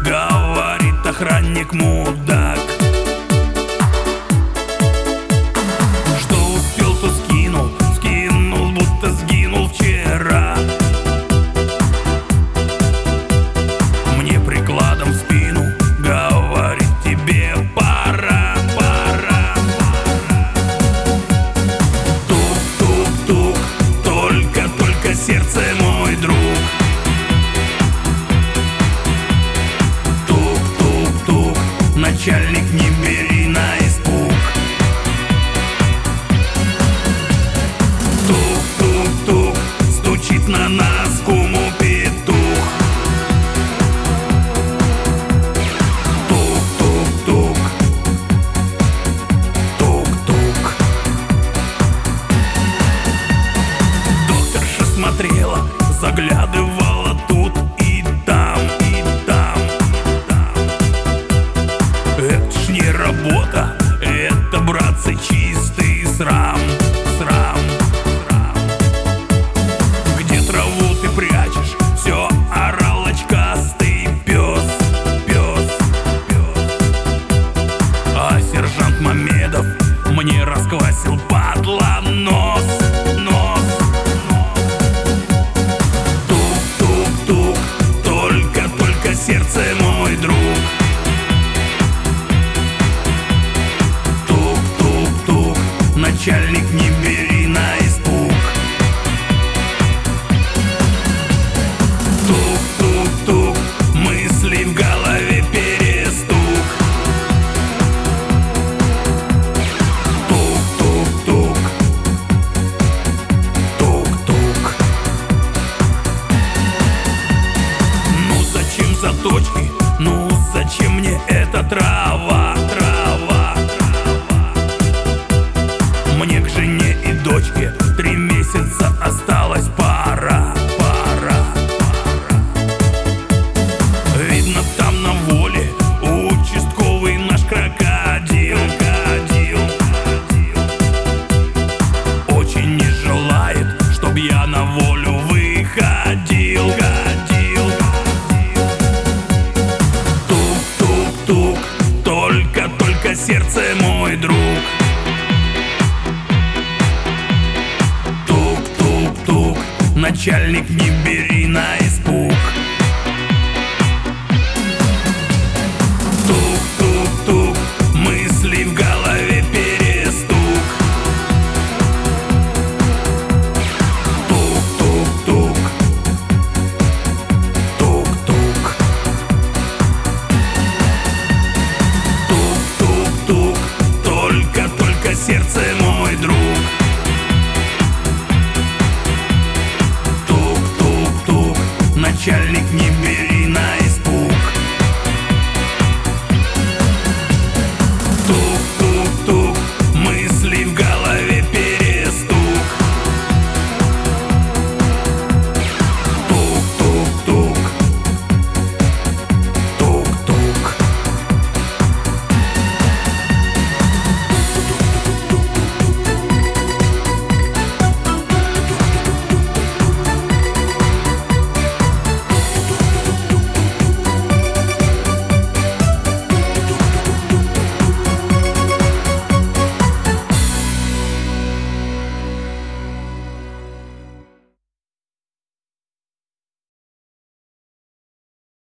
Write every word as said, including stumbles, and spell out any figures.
говорит охранник мудак. Что успел, то скинул, скинул, будто сгинул вчера. Мне прикладом в спину говорит: тебе пора, пора, пора. Тук-тук-тук, только-только сердце, мой друг. Тук-тук-тук, начальник, не бери на испуг. Тук-тук-тук, стучит на нас куму петух. Тук-тук-тук, тук-тук. Докторша смотрела, заглядывала тут и там, и там, и там. Это ж не работа, это, братцы, чистый срам, срам, срам. Где траву ты прячешь? Все орал очкастый пес, пес, пес. А сержант Мамедов мне расквасил, падла, нос, нос, нос. Тук-тук-тук, только-только сердце, мой друг. Тук-тук-тук, начальник, не бери на испуг. Тук-тук-тук, мысли в голове перестук. Тук-тук-тук, тук-тук. Ну зачем заточки? Ну зачем мне эта трава, трава, трава? Мне к жене и дочке три месяца осталось, пора, пора, пора. Видно, там на воле участковый наш крокодил, крокодил, крокодил. Очень не желает, чтоб я на волю выходил, ходил, ходил. Тук-тук-тук, только-только сердце, мой друг. Тук-тук-тук, начальник, не бери на